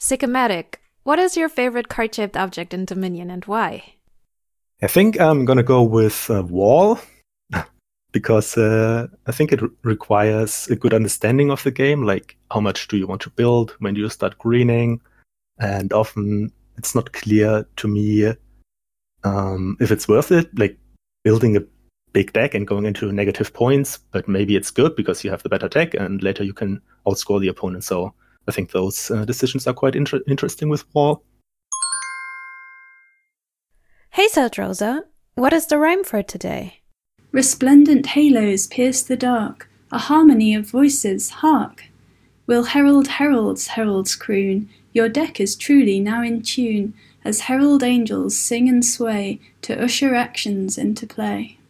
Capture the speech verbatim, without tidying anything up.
Sycomatic, what is your favorite card-shaped object in Dominion and why? I think I'm gonna go with uh, Wall, because uh, I think it re- requires a good understanding of the game, like how much do you want to build, when do you start greening, and often it's not clear to me um, if it's worth it, like building a big deck and going into negative points, but maybe it's good because you have the better deck and later you can outscore the opponent. So I think those uh, decisions are quite inter- interesting with Wall. Hey Rosa, what is the rhyme for today? Resplendent halos pierce the dark, a harmony of voices, hark! Will herald heralds heralds croon, your deck is truly now in tune, as herald angels sing and sway to usher actions into play.